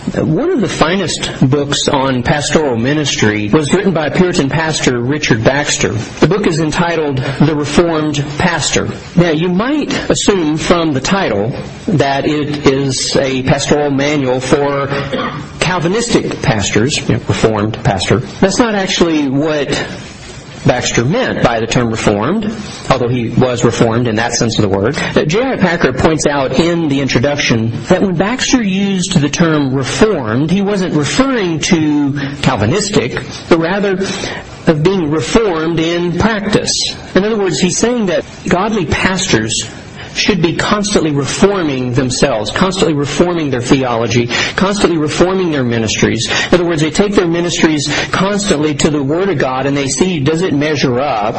One of the finest books on pastoral ministry was written by Puritan pastor Richard Baxter. The book is entitled The Reformed Pastor. Now, you might assume from the title that it is a pastoral manual for Calvinistic pastors, Reformed pastor. That's not actually what Baxter meant by the term Reformed, although he was Reformed in that sense of the word. J.I. Packer points out in the introduction that when Baxter used the term Reformed, he wasn't referring to Calvinistic, but rather of being reformed in practice. In other words, he's saying that godly pastors should be constantly reforming themselves, constantly reforming their theology, constantly reforming their ministries. In other words, they take their ministries constantly to the Word of God and they see, does it measure up?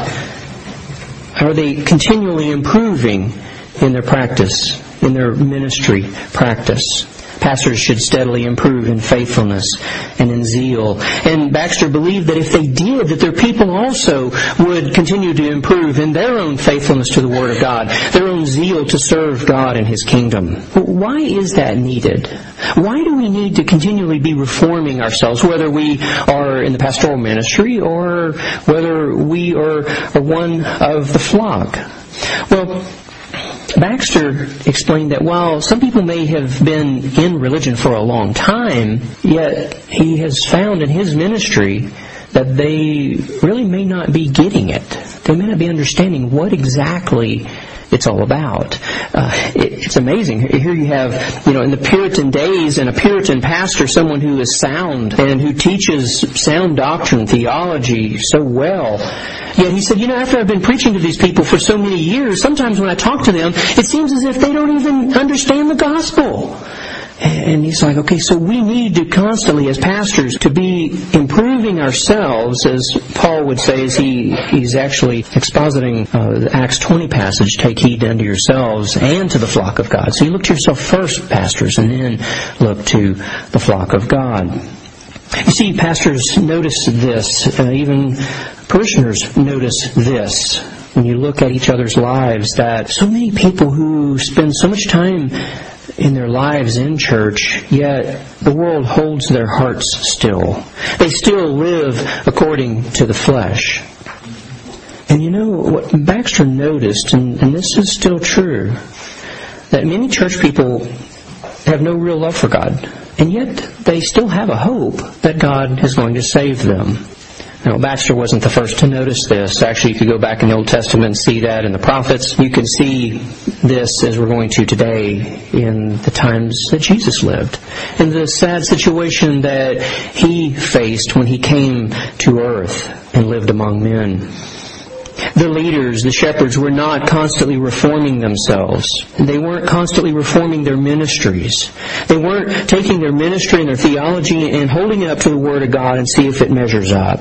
Are they continually improving in their practice, in their ministry practice? Pastors should steadily improve in faithfulness and in zeal. And Baxter believed that if they did, that their people also would continue to improve in their own faithfulness to the Word of God, their own zeal to serve God and His kingdom. Why is that needed? Why do we need to continually be reforming ourselves, whether we are in the pastoral ministry or whether we are one of the flock? Well, Baxter explained that while some people may have been in religion for a long time, yet he has found in his ministry that they really may not be getting it. They may not be understanding what exactly it's all about. It's amazing. Here you have, in the Puritan days, and a Puritan pastor, someone who is sound and who teaches sound doctrine, theology so well. Yet he said, after I've been preaching to these people for so many years, sometimes when I talk to them, it seems as if they don't even understand the gospel. And he's like, okay, so we need to constantly, as pastors, to be improving ourselves, as Paul would say, as he's actually expositing the Acts 20 passage, take heed unto yourselves and to the flock of God. So you look to yourself first, pastors, and then look to the flock of God. You see, pastors notice this, even parishioners notice this. When you look at each other's lives, that so many people who spend so much time in their lives in church, yet the world holds their hearts still. They still live according to the flesh. And what Baxter noticed, and this is still true, that many church people have no real love for God, and yet they still have a hope that God is going to save them. Now, Baxter wasn't the first to notice this. Actually, you could go back in the Old Testament and see that in the prophets. You can see this, as we're going to today, in the times that Jesus lived, in the sad situation that He faced when He came to earth and lived among men. The leaders, the shepherds, were not constantly reforming themselves. They weren't constantly reforming their ministries. They weren't taking their ministry and their theology and holding it up to the Word of God and see if it measures up.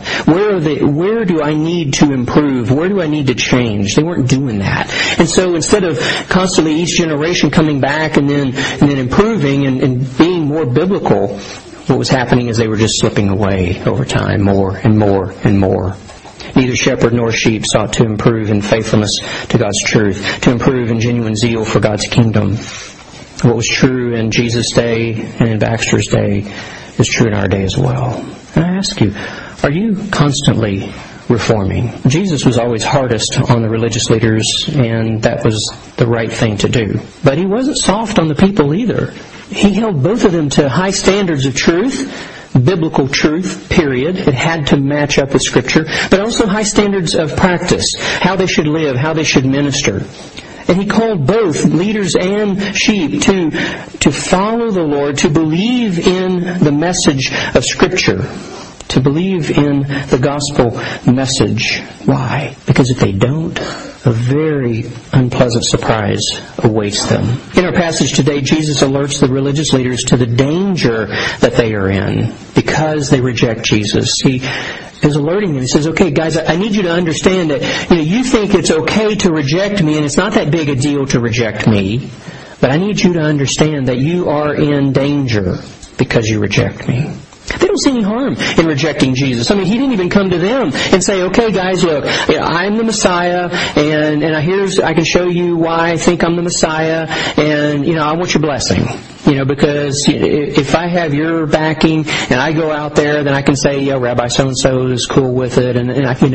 Where do I need to improve? Where do I need to change? They weren't doing that. And so instead of constantly each generation coming back and then improving and being more biblical, what was happening is they were just slipping away over time, more and more and more. Neither shepherd nor sheep sought to improve in faithfulness to God's truth, to improve in genuine zeal for God's kingdom. What was true in Jesus' day and in Baxter's day is true in our day as well. And I ask you, are you constantly reforming? Jesus was always hardest on the religious leaders, and that was the right thing to do. But He wasn't soft on the people either. He held both of them to high standards of truth, biblical truth, period. It had to match up with Scripture, but also high standards of practice, how they should live, how they should minister. And He called both leaders and sheep to follow the Lord, to believe in the message of Scripture, to believe in the gospel message. Why? Because if they don't, a very unpleasant surprise awaits them. In our passage today, Jesus alerts the religious leaders to the danger that they are in because they reject Jesus. He is alerting them. He says, okay, guys, I need you to understand that you think it's okay to reject me, and it's not that big a deal to reject me, but I need you to understand that you are in danger because you reject me. They don't see any harm in rejecting Jesus. He didn't even come to them and say, okay, guys, look, I'm the Messiah, and I can show you why I think I'm the Messiah, and, I want your blessing. Because if I have your backing and I go out there, then I can say, Rabbi so-and-so is cool with it, and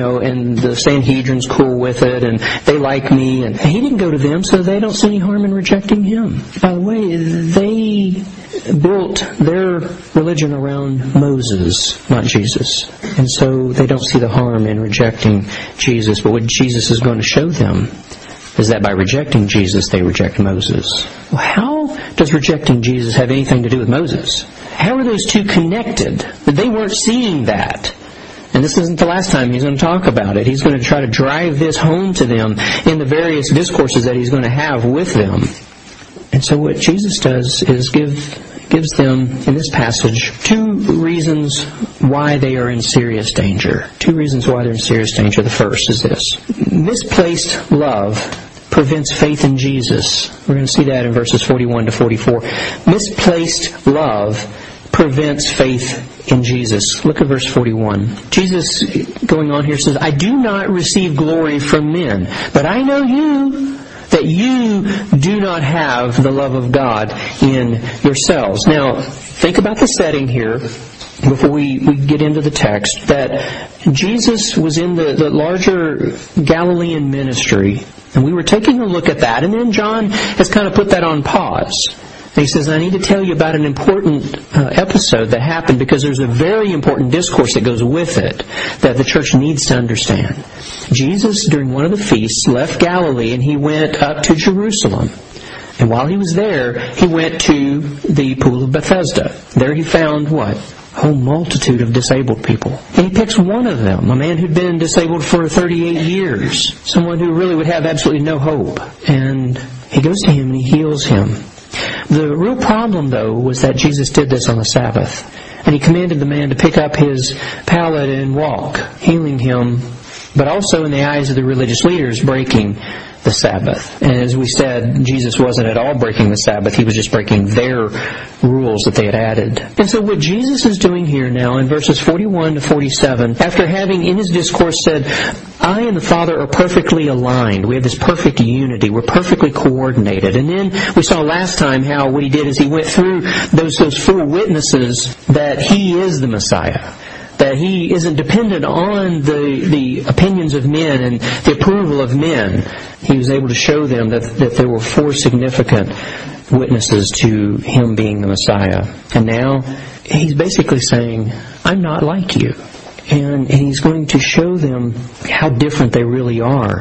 the Sanhedrin's cool with it, and they like me. And he didn't go to them, so they don't see any harm in rejecting him. By the way, they built their religion around Moses, not Jesus. And so they don't see the harm in rejecting Jesus. But what Jesus is going to show them is that by rejecting Jesus, they reject Moses. Well, how does rejecting Jesus have anything to do with Moses? How are those two connected? They weren't seeing that. And this isn't the last time he's going to talk about it. He's going to try to drive this home to them in the various discourses that he's going to have with them. And so what Jesus does is gives them, in this passage, two reasons why they are in serious danger. Two reasons why they're in serious danger. The first is this. Misplaced love prevents faith in Jesus. We're going to see that in verses 41 to 44. Misplaced love prevents faith in Jesus. Look at verse 41. Jesus, going on here, says, I do not receive glory from men, but I know you, that you do not have the love of God in yourselves. Now, think about the setting here before we get into the text, that Jesus was in the larger Galilean ministry, and we were taking a look at that, and then John has kind of put that on pause. And he says, I need to tell you about an important episode that happened, because there's a very important discourse that goes with it that the church needs to understand. Jesus, during one of the feasts, left Galilee and he went up to Jerusalem. And while he was there, he went to the pool of Bethesda. There he found what? A whole multitude of disabled people. And he picks one of them, a man who'd been disabled for 38 years. Someone who really would have absolutely no hope. And he goes to him and he heals him. The real problem, though, was that Jesus did this on the Sabbath. And he commanded the man to pick up his pallet and walk, healing him, but also in the eyes of the religious leaders, breaking the Sabbath. And as we said, Jesus wasn't at all breaking the Sabbath. He was just breaking their rules that they had added. And so what Jesus is doing here now in verses 41 to 47, after having in his discourse said, I and the Father are perfectly aligned. We have this perfect unity. We're perfectly coordinated. And then we saw last time how what he did is he went through those four witnesses that he is the Messiah, that he isn't dependent on the opinions of men and the approval of men. He was able to show them that there were four significant witnesses to him being the Messiah. And now he's basically saying, I'm not like you. And he's going to show them how different they really are.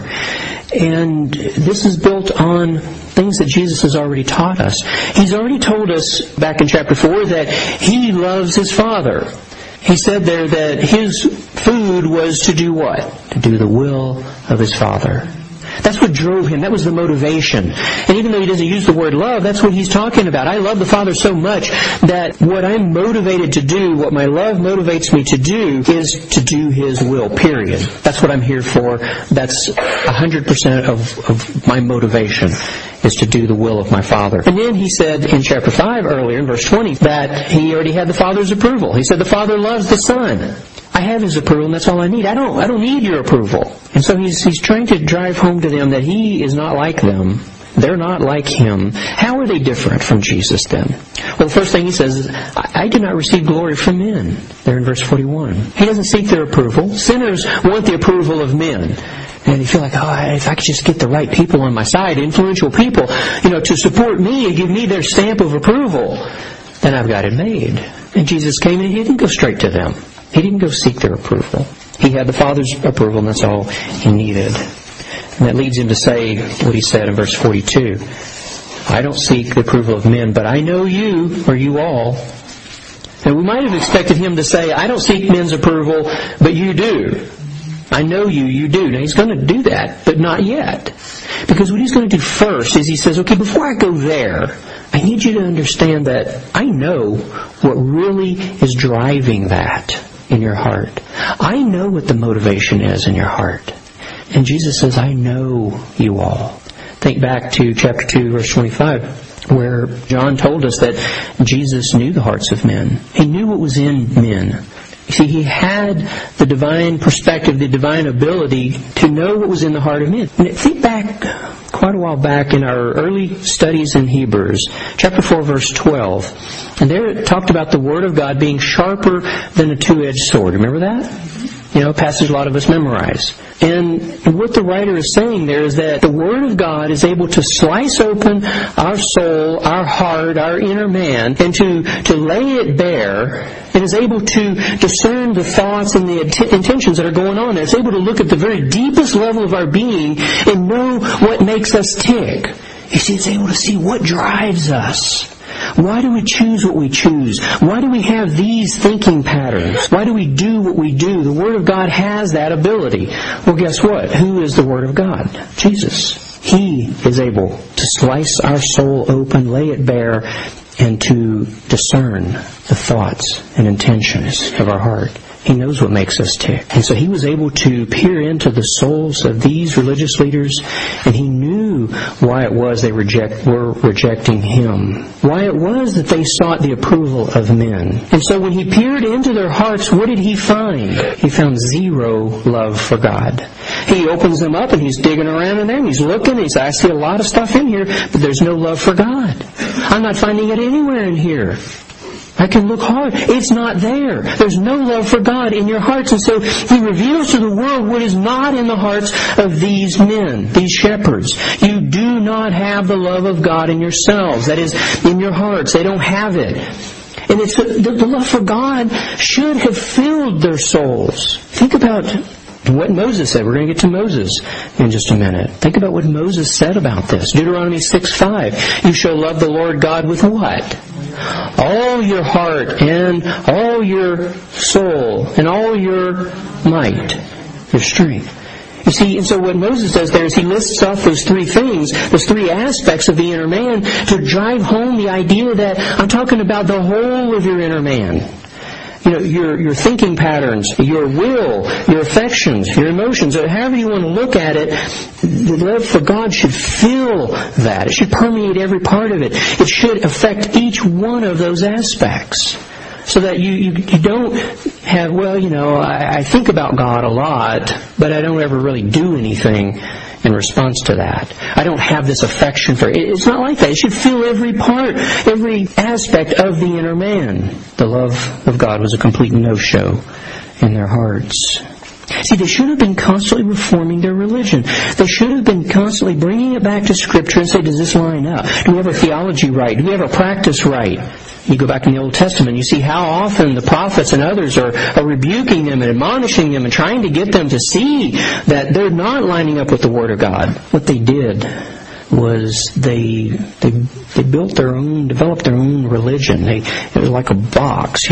And this is built on things that Jesus has already taught us. He's already told us back in chapter 4 that he loves his Father. He said there that his food was to do what? To do the will of his Father. That's what drove him. That was the motivation. And even though he doesn't use the word love, that's what he's talking about. I love the Father so much that what I'm motivated to do, what my love motivates me to do, is to do his will, period. That's what I'm here for. That's 100% of my motivation, is to do the will of my Father. And then he said in chapter 5 earlier, in verse 20, that he already had the Father's approval. He said the Father loves the Son. I have his approval, and that's all I need. I don't need your approval. And so he's trying to drive home to them that he is not like them. They're not like him. How are they different from Jesus then? Well, the first thing he says is, I do not receive glory from men. There in verse 41. He doesn't seek their approval. Sinners want the approval of men. And you feel like, if I could just get the right people on my side, influential people, to support me and give me their stamp of approval, then I've got it made. And Jesus came and he didn't go straight to them. He didn't go seek their approval. He had the Father's approval, and that's all he needed. And that leads him to say what he said in verse 42. I don't seek the approval of men, but I know you, or you all. And we might have expected him to say, I don't seek men's approval, but you do. I know you, you do. Now he's going to do that, but not yet. Because what he's going to do first is he says, okay, before I go there, I need you to understand that I know what really is driving that in your heart. I know what the motivation is in your heart. And Jesus says, I know you all. Think back to chapter 2, verse 25, where John told us that Jesus knew the hearts of men. He knew what was in men. You see, he had the divine perspective, the divine ability to know what was in the heart of men. And think back quite a while back in our early studies in Hebrews, chapter 4, verse 12. And there it talked about the Word of God being sharper than a two-edged sword. Remember that? A passage a lot of us memorize. And what the writer is saying there is that the Word of God is able to slice open our soul, our heart, our inner man, and to lay it bare, and is able to discern the thoughts and the intentions that are going on. It's able to look at the very deepest level of our being and know what makes us tick. You see, it's able to see what drives us. Why do we choose what we choose? Why do we have these thinking patterns? Why do we do what we do? The Word of God has that ability. Well, guess what? Who is the Word of God? Jesus. He is able to slice our soul open, lay it bare, and to discern the thoughts and intentions of our heart. He knows what makes us tick. And so he was able to peer into the souls of these religious leaders, and he knew why it was they were rejecting him. Why it was that they sought the approval of men. And so when he peered into their hearts, what did he find? He found zero love for God. He opens them up and he's digging around in there and he's looking and he says, I see a lot of stuff in here, but there's no love for God. I'm not finding it anywhere in here. I can look hard. It's not there. There's no love for God in your hearts. And so he reveals to the world what is not in the hearts of these men, these shepherds. You do not have the love of God in yourselves. That is, in your hearts. They don't have it. And it's the love for God should have filled their souls. Think about what Moses said. We're going to get to Moses in just a minute. Think about what Moses said about this. Deuteronomy 6:5. You shall love the Lord God with what? All your heart and all your soul and all your might, your strength. You see, and so what Moses does there is he lists off those three things, those three aspects of the inner man to drive home the idea that I'm talking about the whole of your inner man. Your thinking patterns, your will, your affections, your emotions, or however you want to look at it, the love for God should fill that. It should permeate every part of it. It should affect each one of those aspects. So that you don't have, I think about God a lot, but I don't ever really do anything in response to that. I don't have this affection for it. It's not like that. It should fill every part, every aspect of the inner man. The love of God was a complete no-show in their hearts. See, they should have been constantly reforming their religion. They should have been constantly bringing it back to Scripture and say, does this line up? Do we have our theology right? Do we have our practice right? You go back in the Old Testament, you see how often the prophets and others are rebuking them and admonishing them and trying to get them to see that they're not lining up with the Word of God. What they did was they developed their own religion. It was like a box,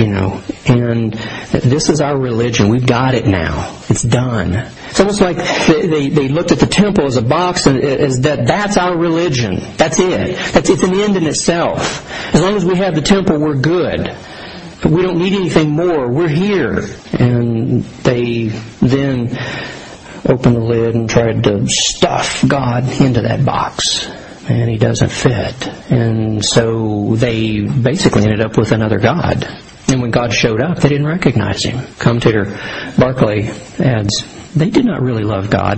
and this is our religion. We've got it now. It's done. It's almost like they looked at the temple as a box and as that's our religion. That's it. It's an end in itself. As long as we have the temple, we're good. But we don't need anything more. We're here. And they then opened the lid and tried to stuff God into that box. And He doesn't fit. And so they basically ended up with another God. And when God showed up, they didn't recognize Him. Commentator Barclay adds, they did not really love God.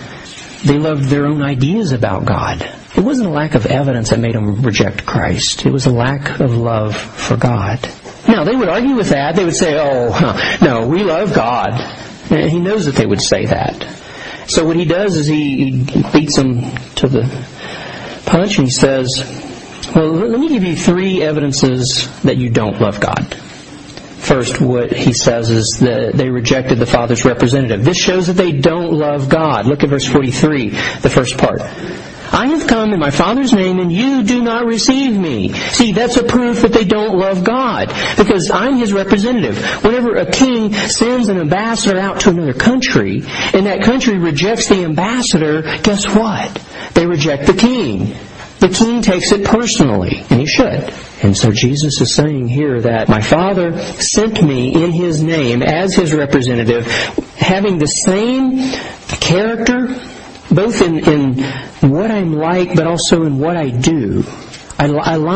They loved their own ideas about God. It wasn't a lack of evidence that made them reject Christ. It was a lack of love for God. Now, they would argue with that. They would say, no, we love God. And He knows that they would say that. So what He does is He beats them to the punch and He says, well, let me give you three evidences that you don't love God. First, what He says is that they rejected the Father's representative. This shows that they don't love God. Look at verse 43, the first part. I have come in my Father's name and you do not receive me. See, that's a proof that they don't love God. Because I'm His representative. Whenever a king sends an ambassador out to another country, and that country rejects the ambassador, guess what? They reject the king. The king takes it personally, and he should. And so Jesus is saying here that my Father sent me in His name as His representative, having the same character, both in what I'm like, but also in what I do. I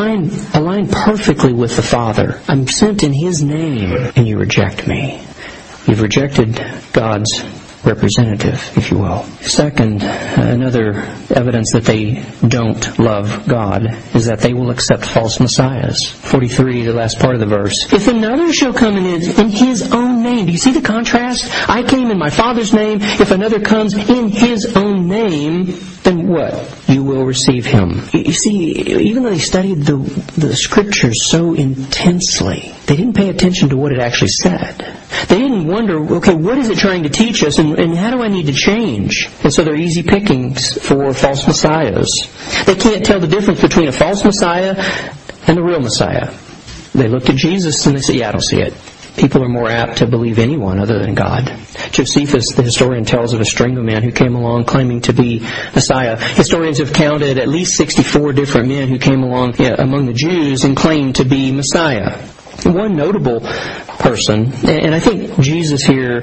align perfectly with the Father. I'm sent in His name, and you reject me. You've rejected God's representative, if you will. Second, another evidence that they don't love God is that they will accept false messiahs. 43, the last part of the verse. If another shall come in his own name. Do you see the contrast? I came in my Father's name. If another comes in his own name, then what? You will receive him. You see, even though they studied the Scriptures so intensely, they didn't pay attention to what it actually said. They didn't wonder, okay, what is it trying to teach us, and how do I need to change? And so they're easy pickings for false messiahs. They can't tell the difference between a false messiah and the real Messiah. They looked at Jesus and they said, yeah, I don't see it. People are more apt to believe anyone other than God. Josephus, the historian, tells of a string of men who came along claiming to be Messiah. Historians have counted at least 64 different men who came along among the Jews and claimed to be Messiah. One notable person, and I think Jesus here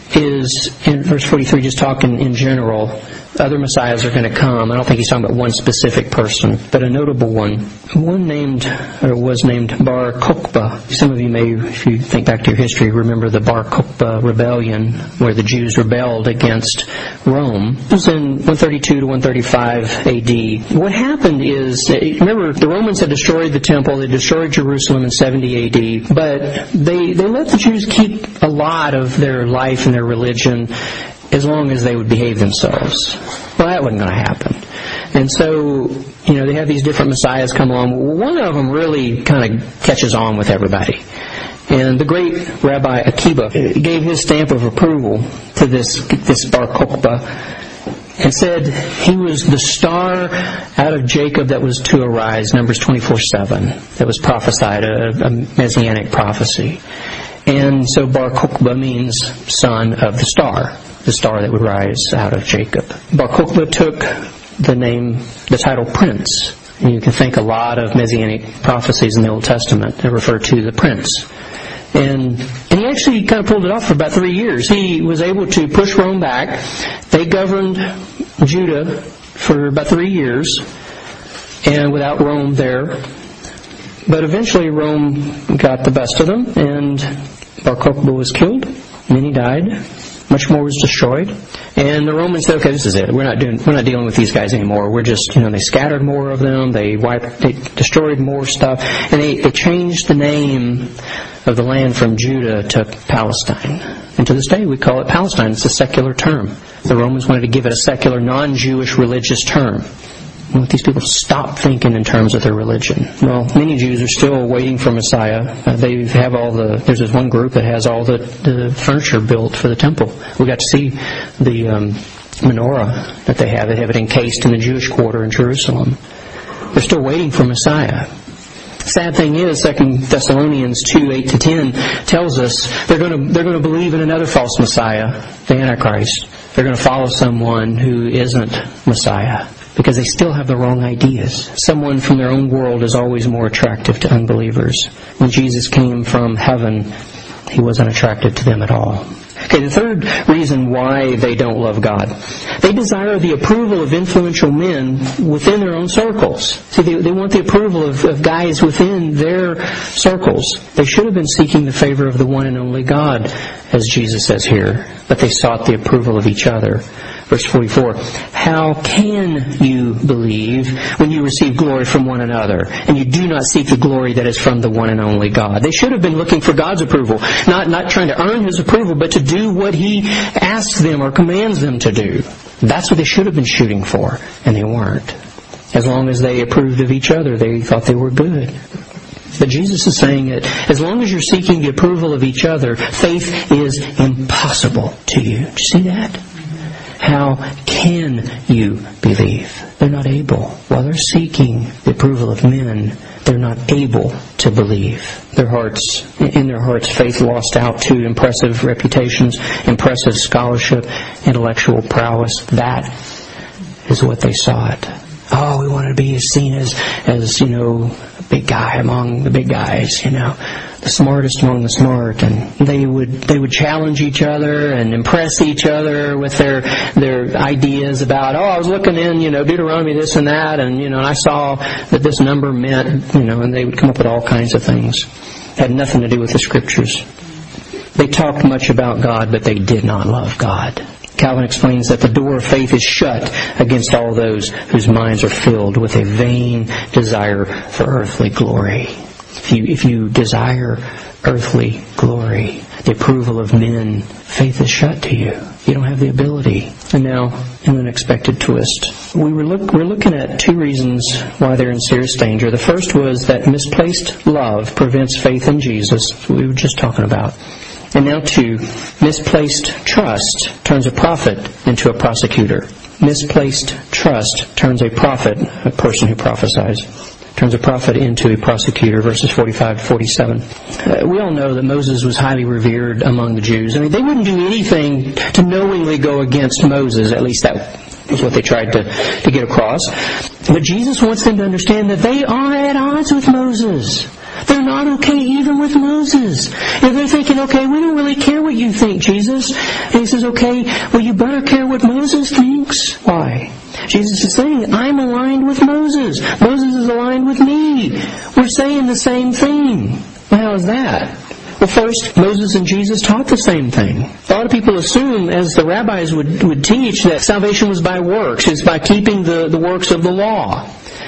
is, in verse 43, just talking in general. Other messiahs are going to come. I don't think he's talking about one specific person, but a notable one. One was named Bar Kokhba. Some of you may, if you think back to your history, remember the Bar Kokhba rebellion, where the Jews rebelled against Rome. It was in 132 to 135 AD. What happened is, remember, the Romans had destroyed the temple. They destroyed Jerusalem in 70 AD, but they let the Jews keep a lot of their life and their religion as long as they would behave themselves. Well, that wasn't going to happen. And so, they have these different messiahs come along. One of them really kind of catches on with everybody. And the great Rabbi Akiba gave his stamp of approval to this Bar Kokhba and said he was the star out of Jacob that was to arise, Numbers 24:7, that was prophesied, a messianic prophecy. And so Bar Kokhba means son of the star that would rise out of Jacob. Bar Kokhba took the title prince. And you can think a lot of messianic prophecies in the Old Testament that refer to the prince. And he actually kind of pulled it off for about 3 years. He was able to push Rome back. They governed Judah for about 3 years, and without Rome there. But eventually Rome got the best of them, and Bar Kokhba was killed. Many died. Much more was destroyed. And the Romans said, okay, this is it. We're not dealing with these guys anymore. We're just, they scattered more of them. They destroyed more stuff. And they changed the name of the land from Judah to Palestine. And to this day we call it Palestine. It's a secular term. The Romans wanted to give it a secular, non-Jewish religious term. And these people stop thinking in terms of their religion. Well, many Jews are still waiting for Messiah. They have there's this one group that has all the furniture built for the temple. We got to see the menorah that they have. They have it encased in the Jewish quarter in Jerusalem. They're still waiting for Messiah. Sad thing is, 2 Thessalonians 2:8-10 tells us they're going to believe in another false Messiah, the Antichrist. They're going to follow someone who isn't Messiah, because they still have the wrong ideas. Someone from their own world is always more attractive to unbelievers. When Jesus came from heaven, he wasn't attractive to them at all. Okay, the third reason why they don't love God. They desire the approval of influential men within their own circles. See, they want the approval of guys within their circles. They should have been seeking the favor of the one and only God, as Jesus says here, but they sought the approval of each other. Verse 44, how can you believe when you receive glory from one another, and you do not seek the glory that is from the one and only God? They should have been looking for God's approval, not trying to earn His approval, but to do what He asks them or commands them to do. That's what they should have been shooting for, and they weren't. As long as they approved of each other, they thought they were good. But Jesus is saying that as long as you're seeking the approval of each other, faith is impossible to you. Do you see that? How can you believe? They're not able. While they're seeking the approval of men, they're not able to believe. In their hearts, faith lost out to impressive reputations, impressive scholarship, intellectual prowess. That is what they sought. Oh, we wanted to be seen as a big guy among the big guys, the smartest among the smart, and they would challenge each other and impress each other with their ideas about, I was looking in, Deuteronomy this and that, and I saw that this number meant, and they would come up with all kinds of things. Had nothing to do with the Scriptures. They talked much about God, but they did not love God. Calvin explains that the door of faith is shut against all those whose minds are filled with a vain desire for earthly glory. If you desire earthly glory, the approval of men, faith is shut to you. You don't have the ability. And now, an unexpected twist. We're looking at two reasons why they're in serious danger. The first was that misplaced love prevents faith in Jesus, we were just talking about. And now two, misplaced trust turns a prophet into a prosecutor. Misplaced trust turns a prophet, a person who prophesies, turns a prophet into a prosecutor, verses 45 to 47. We all know that Moses was highly revered among the Jews. I mean, they wouldn't do anything to knowingly go against Moses. At least that was what they tried to get across. But Jesus wants them to understand that they are at odds with Moses. They're not okay even with Moses. And they're thinking, okay, we don't really care what you think, Jesus. And he says, okay, well, you better care what Moses thinks. Why? Jesus is saying, I'm aligned with Moses. Moses is aligned with me. We're saying the same thing. Well, how is that? Well, first, Moses and Jesus taught the same thing. A lot of people assume, as the rabbis would teach, that salvation was by works. It's by keeping the works of the law.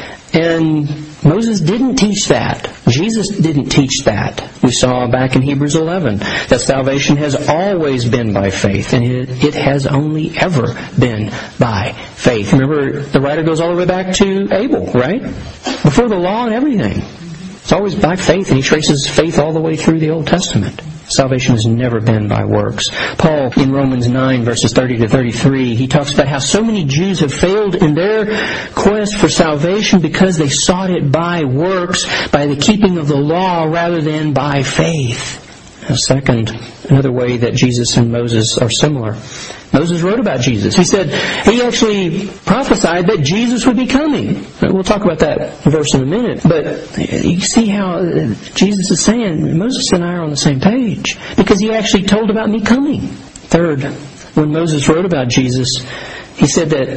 And Moses didn't teach that. Jesus didn't teach that. We saw back in Hebrews 11 that salvation has always been by faith, and it has only ever been by faith. Remember, the writer goes all the way back to Abel, right? Before the law and everything. It's always by faith, and he traces faith all the way through the Old Testament. Salvation has never been by works. Paul, in Romans 9, verses 30 to 33, he talks about how so many Jews have failed in their quest for salvation because they sought it by works, by the keeping of the law, rather than by faith. Now, second, another way that Jesus and Moses are similar. Moses wrote about Jesus. He said he actually prophesied that Jesus would be coming. We'll talk about that verse in a minute. But you see how Jesus is saying, Moses and I are on the same page, because he actually told about me coming. Third, when Moses wrote about Jesus, he said that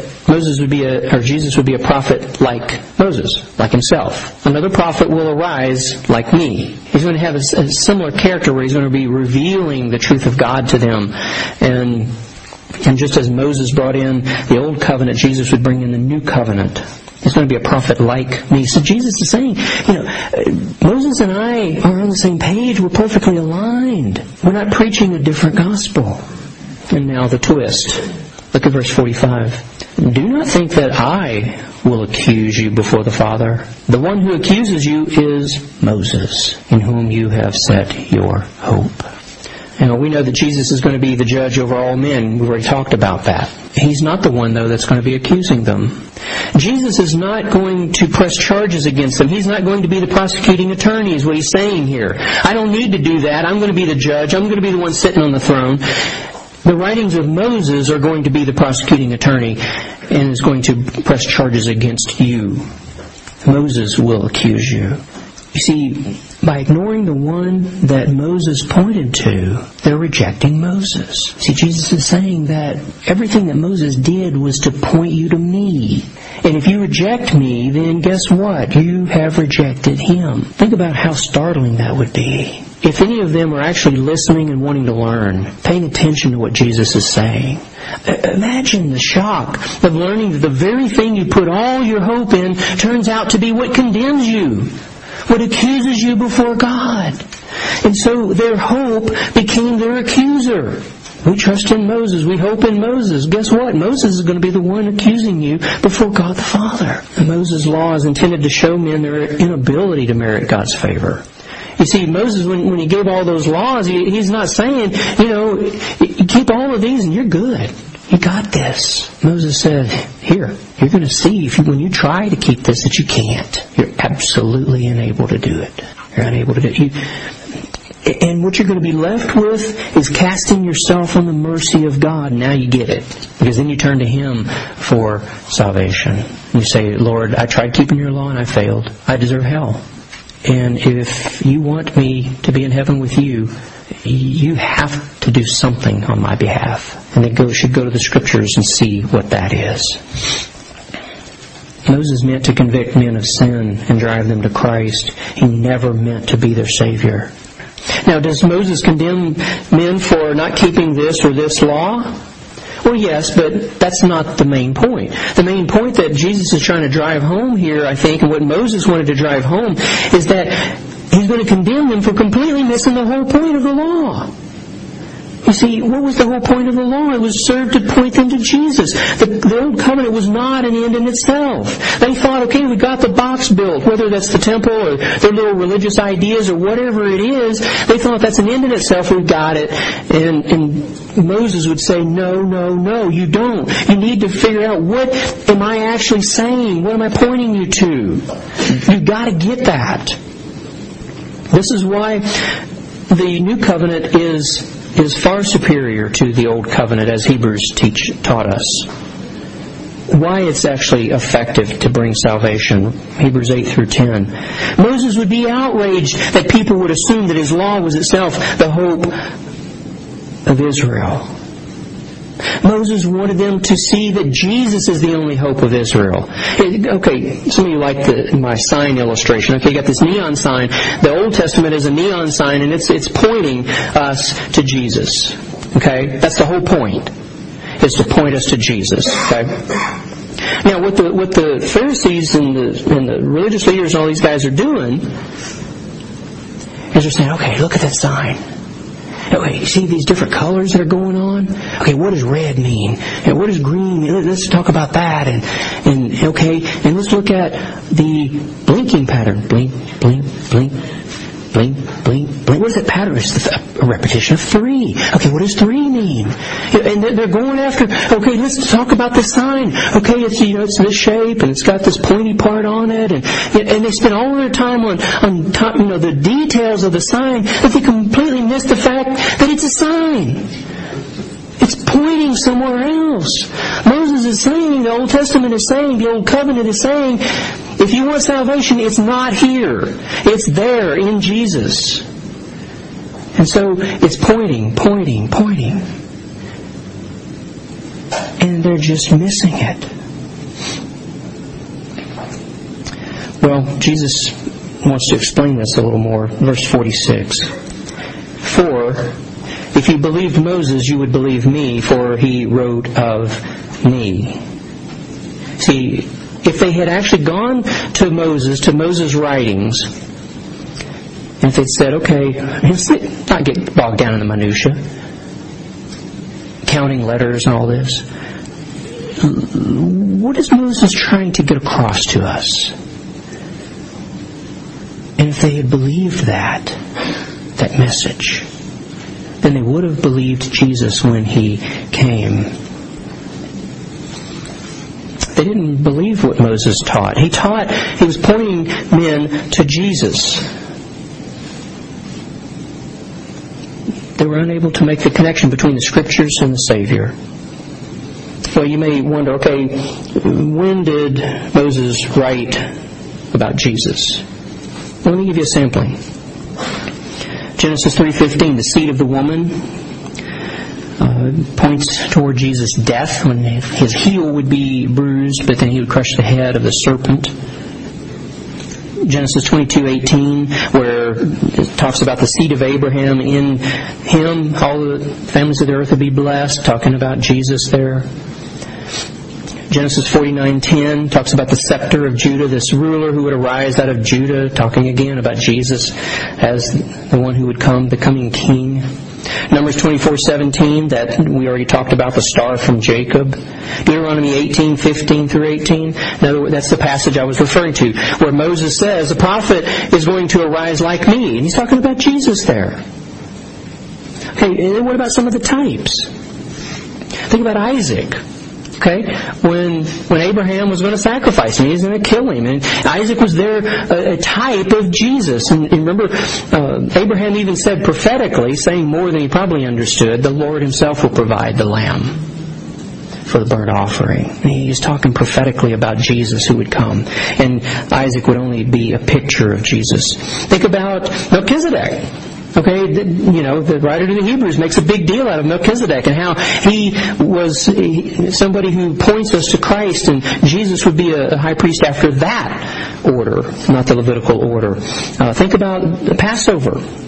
Jesus would be a prophet like Moses, like himself. Another prophet will arise like me. He's going to have a similar character where he's going to be revealing the truth of God to them. And just as Moses brought in the old covenant, Jesus would bring in the new covenant. He's going to be a prophet like me. So Jesus is saying, Moses and I are on the same page. We're perfectly aligned. We're not preaching a different gospel. And now the twist. Look at verse 45. Do not think that I will accuse you before the Father. The one who accuses you is Moses, in whom you have set your hope. We know that Jesus is going to be the judge over all men. We've already talked about that. He's not the one, though, that's going to be accusing them. Jesus is not going to press charges against them. He's not going to be the prosecuting attorney, is what he's saying here. I don't need to do that. I'm going to be the judge. I'm going to be the one sitting on the throne. The writings of Moses are going to be the prosecuting attorney and is going to press charges against you. Moses will accuse you. You see, by ignoring the one that Moses pointed to, they're rejecting Moses. See, Jesus is saying that everything that Moses did was to point you to me. And if you reject me, then guess what? You have rejected him. Think about how startling that would be. If any of them are actually listening and wanting to learn, paying attention to what Jesus is saying. Imagine the shock of learning that the very thing you put all your hope in turns out to be what condemns you. What accuses you before God. And so their hope became their accuser. We trust in Moses. We hope in Moses. Guess what? Moses is going to be the one accusing you before God the Father. And Moses' law is intended to show men their inability to merit God's favor. You see, Moses, when he gave all those laws, he's not saying, you keep all of these and you're good. You got this. Moses said, here, you're going to see when you try to keep this that you can't. You're absolutely unable to do it. You're unable to do it. And what you're going to be left with is casting yourself on the mercy of God. Now you get it. Because then you turn to Him for salvation. You say, Lord, I tried keeping your law and I failed. I deserve hell. And if you want me to be in heaven with you, you have to do something on my behalf. And they should go to the Scriptures and see what that is. Moses meant to convict men of sin and drive them to Christ. He never meant to be their Savior. Now, does Moses condemn men for not keeping this or this law? Well, yes, but that's not the main point. The main point that Jesus is trying to drive home here, I think, and what Moses wanted to drive home, is that he's going to condemn them for completely missing the whole point of the law. You see, what was the whole point of the law? It was served to point them to Jesus. The Old Covenant was not an end in itself. They thought, okay, we got the box built, whether that's the temple or their little religious ideas or whatever it is, they thought that's an end in itself, we got it. And Moses would say, no, you don't. You need to figure out, what am I actually saying? What am I pointing you to? You've got to get that. This is why the New Covenant is far superior to the Old Covenant, as Hebrews taught us. Why it's actually effective to bring salvation. Hebrews 8 through 10. Moses would be outraged that people would assume that his law was itself the hope of Israel. Moses wanted them to see that Jesus is the only hope of Israel. Okay, some of you like my sign illustration. Okay, you got this neon sign. The Old Testament is a neon sign, and it's pointing us to Jesus. Okay, that's the whole point, is to point us to Jesus. Okay. Now, what the Pharisees and the religious leaders and all these guys are doing is they're saying, okay, look at that sign. Okay, you see these different colors that are going on? Okay, what does red mean? And what does green mean? Let's talk about that. And let's look at the blinking pattern. Blink, blink, blink, blink, blink, blink. What is that pattern? It's a repetition of 3. Okay, what does 3 mean? And they're going after, okay, let's talk about the sign. Okay, it's this shape, and it's got this pointy part on it, and they spend all their time on the details of the sign, that they completely miss the fact that it's a sign. It's pointing somewhere else. Moses is saying, the Old Testament is saying, the Old Covenant is saying, if you want salvation, it's not here. It's there in Jesus. And so it's pointing. And they're just missing it. Well, Jesus wants to explain this a little more. Verse 46. For if you believed Moses, you would believe me, for he wrote of me. See, if they had actually gone to Moses' writings, and if they'd said, okay, let's not get bogged down in the minutia, counting letters and all this. What is Moses trying to get across to us? And if they had believed that message, then they would have believed Jesus when he came. They didn't believe what Moses taught. He was pointing men to Jesus. They were unable to make the connection between the Scriptures and the Savior. Well, you may wonder, okay, when did Moses write about Jesus? Well, let me give you a sampling. Genesis 3:15, the seed of the woman points toward Jesus' death, when his heel would be bruised, but then he would crush the head of the serpent. Genesis 22:18, where it talks about the seed of Abraham. In him, all the families of the earth would be blessed, talking about Jesus there. Genesis 49:10 talks about the scepter of Judah, this ruler who would arise out of Judah, talking again about Jesus as the one who would come, the coming king. Numbers 24:17, that we already talked about, the star from Jacob. Deuteronomy 18:15 through 18. Now, that's the passage I was referring to, where Moses says, the prophet is going to arise like me. And he's talking about Jesus there. Okay, and what about some of the types? Think about Isaac. Okay, when Abraham was going to sacrifice him, he was going to kill him, and Isaac was there, a type of Jesus. And remember, Abraham even said prophetically, saying more than he probably understood, the Lord Himself will provide the lamb for the burnt offering. And he's talking prophetically about Jesus who would come, and Isaac would only be a picture of Jesus. Think about Melchizedek. Okay, the writer to the Hebrews makes a big deal out of Melchizedek and how he was somebody who points us to Christ, and Jesus would be a high priest after that order, not the Levitical order. Think about the Passover.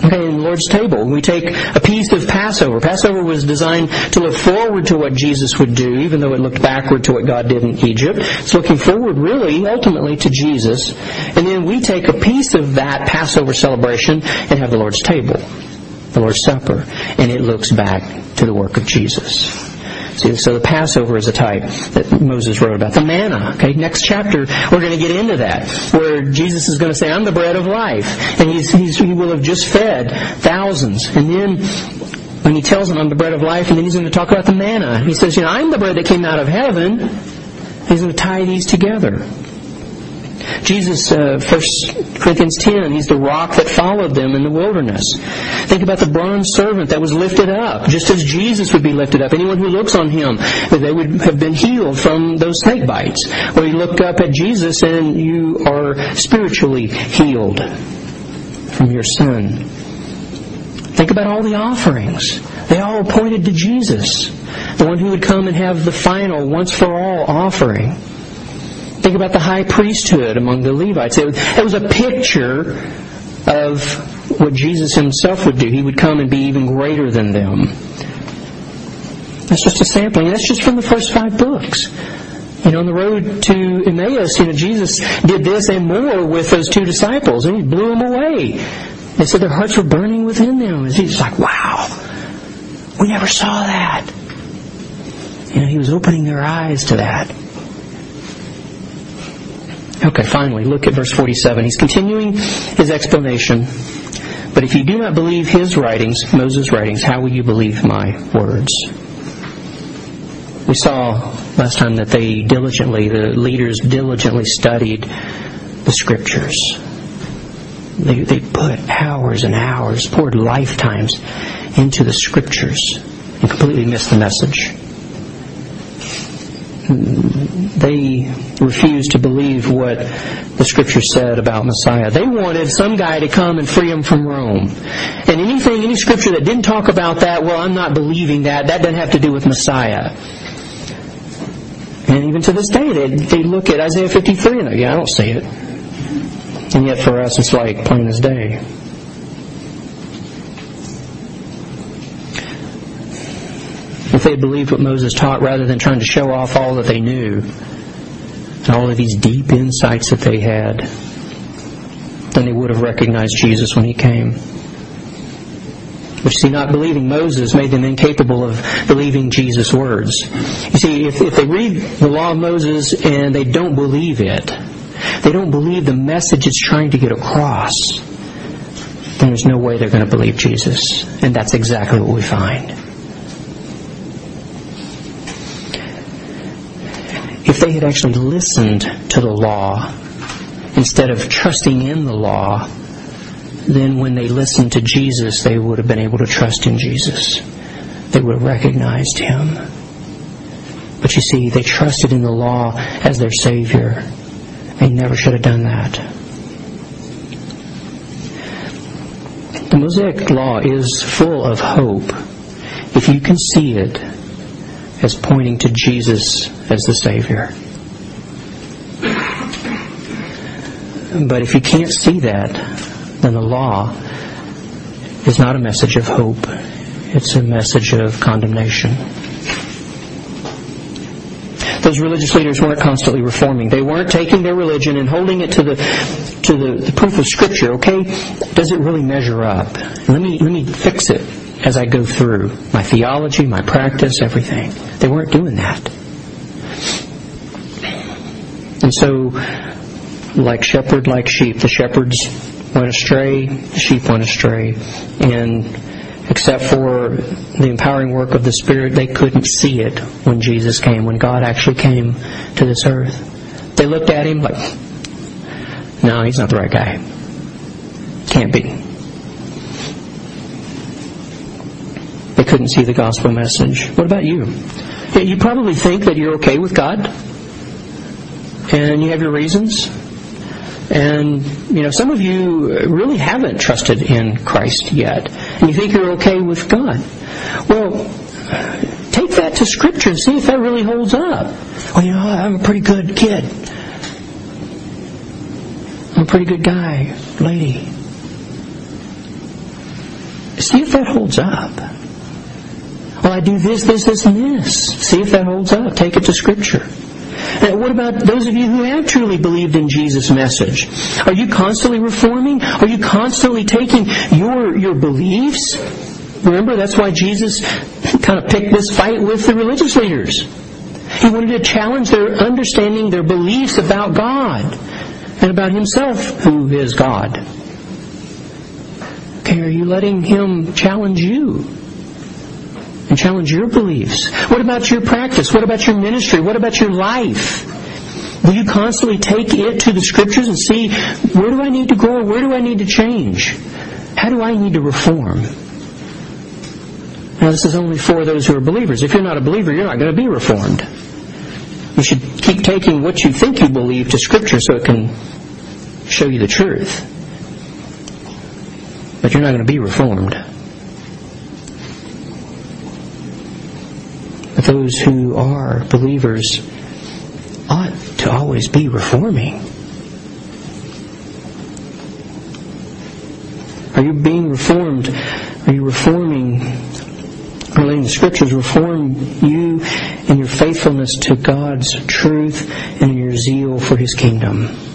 Okay, in the Lord's table, we take a piece of Passover. Passover was designed to look forward to what Jesus would do, even though it looked backward to what God did in Egypt. It's looking forward, really, ultimately, to Jesus. And then we take a piece of that Passover celebration and have the Lord's table, the Lord's Supper, and it looks back to the work of Jesus. See, so the Passover is a type that Moses wrote about. The manna, okay, next chapter, we're going to get into that, where Jesus is going to say, I'm the bread of life. And he will have just fed thousands. And then when he tells them, I'm the bread of life, and then he's going to talk about the manna. He says, I'm the bread that came out of heaven. He's going to tie these together. Jesus, 1 Corinthians 10, he's the rock that followed them in the wilderness. Think about the bronze servant that was lifted up, just as Jesus would be lifted up. Anyone who looks on him, they would have been healed from those snake bites. Or you look up at Jesus and you are spiritually healed from your sin. Think about all the offerings. They all pointed to Jesus, the one who would come and have the final, once for all offering. Think about the high priesthood among the Levites. It was a picture of what Jesus himself would do. He would come and be even greater than them. That's just a sampling. That's just from the first 5 books. On the road to Emmaus, Jesus did this and more with those 2 disciples, and he blew them away. They said their hearts were burning within them. And Jesus was like, wow, we never saw that. He was opening their eyes to that. Okay, finally, look at verse 47. He's continuing his explanation. But if you do not believe his writings, Moses' writings, how will you believe my words? We saw last time that the leaders diligently studied the Scriptures. They put hours and hours, poured lifetimes into the Scriptures and completely missed the message. They refused to believe what the Scripture said about Messiah. They wanted some guy to come and free them from Rome. And any Scripture that didn't talk about that, well, I'm not believing that. That doesn't have to do with Messiah. And even to this day, they look at Isaiah 53 and I don't see it. And yet for us, it's like plain as day. If they had believed what Moses taught rather than trying to show off all that they knew and all of these deep insights that they had, then they would have recognized Jesus when he came. But you see, not believing Moses made them incapable of believing Jesus' words. You see, if they read the law of Moses and they don't believe it, they don't believe the message it's trying to get across, then there's no way they're going to believe Jesus. And that's exactly what we find. If they had actually listened to the law instead of trusting in the law, then when they listened to Jesus, they would have been able to trust in Jesus. They would have recognized him. But you see, they trusted in the law as their Savior. They never should have done that. The Mosaic Law is full of hope if you can see it as pointing to Jesus as the Savior. But if you can't see that, then the law is not a message of hope. It's a message of condemnation. Those religious leaders weren't constantly reforming. They weren't taking their religion and holding it to the proof of Scripture. Okay, does it really measure up? Let me fix it as I go through my theology, my practice, everything. They weren't doing that. And so, like shepherd, like sheep, the shepherds went astray, the sheep went astray. And except for the empowering work of the Spirit, they couldn't see it when Jesus came, when God actually came to this earth. They looked at him like, no, he's not the right guy. Can't be. They couldn't see the gospel message. What about you? You probably think that you're okay with God. And you have your reasons. And, some of you really haven't trusted in Christ yet. And you think you're okay with God. Well, take that to Scripture and see if that really holds up. Well, I'm a pretty good kid. I'm a pretty good guy, lady. See if that holds up. Well, I do this, and this. See if that holds up. Take it to Scripture. Now, what about those of you who have truly believed in Jesus' message? Are you constantly reforming? Are you constantly taking your beliefs? Remember, that's why Jesus kind of picked this fight with the religious leaders. He wanted to challenge their understanding, their beliefs about God and about Himself, who is God. Okay, are you letting Him challenge you and challenge your beliefs? What about your practice? What about your ministry? What about your life? Will you constantly take it to the Scriptures and see, where do I need to grow? Where do I need to change? How do I need to reform? Now, this is only for those who are believers. If you're not a believer, you're not going to be reformed. You should keep taking what you think you believe to Scripture so it can show you the truth. But you're not going to be reformed. But those who are believers ought to always be reforming. Are you being reformed? Are you reforming, or letting the Scriptures reform you in your faithfulness to God's truth and in your zeal for His kingdom?